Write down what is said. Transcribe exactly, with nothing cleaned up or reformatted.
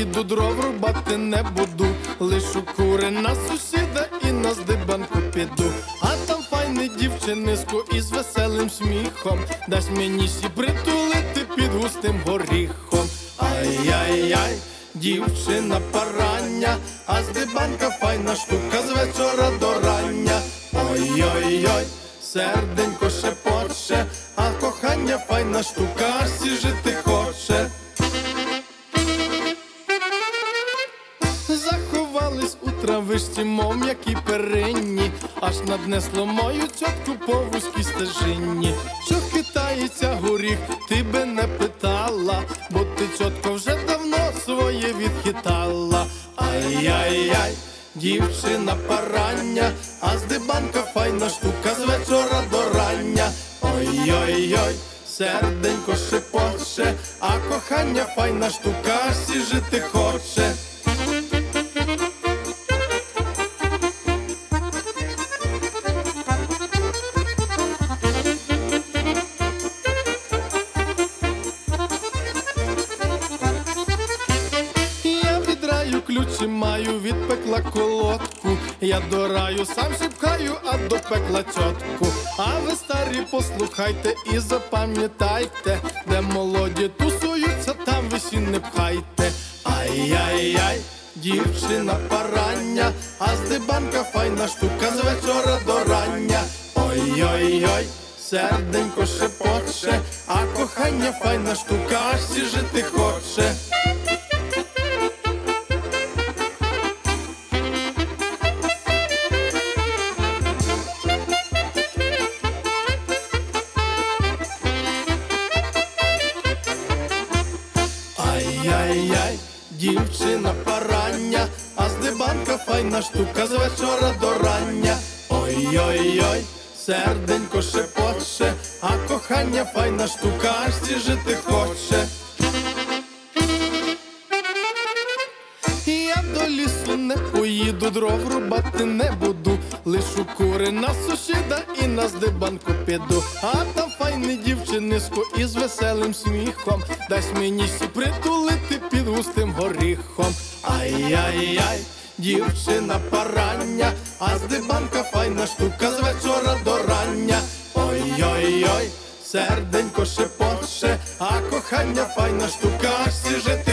поїду, дров рубати не буду. Лишу кури на сусіда і на здибанку піду. А там файне дівчинисько із веселим сміхом дасть мені сі притулити під густим горіхом. Ай-яй-яй, дівчина парання, а здибанка файна штука з вечора до рання. Ой-ой-ой, серденько шепоче, а кохання файна штука, аж сі жити хоче. Заховались у травишці, мов м'які перинні, аж наднесло мою цьотку по вузькій стежині. Що хитається горіх, ти би не питала, бо ти, цьотко, вже давно своє відхитала. Ай-яй-яй, дівчина парання, а здибанка файна штука з вечора до рання. Ой-ой-ой, серденько шепоче, а кохання файна штука, аж сі жити хоче. Ключі маю, відпекла колодку, я до раю сам шипхаю, а до пекла цьотку. А ви, старі, послухайте і запам'ятайте, де молоді тусуються, там ви сі не пхайте. Ай-яй-яй, дівчина парання, а здибанка файна штука з вечора до рання. Ой-ой-ой, серденько шепоче, а кохання файна штука, аж сі жити хоче. Ай-яй-яй, дівчина парання, а здибанка файна штука з вечора до рання. Ой-ой-ой, серденько шепоче, а кохання файна штука, аж сі жити хоче. Я до лісу не поїду, дров рубати не буду. Лишу кури на сусіда і на здибанку піду. А там файне дівчинисько із веселим сміхом дасть мені сі притулити під густим горіхом. Ай-яй-яй, дівчина парання, а здибанка файна штука з вечора до рання. Ой-ой-ой, серденько шепоче, а кохання файна штука, аж сі жити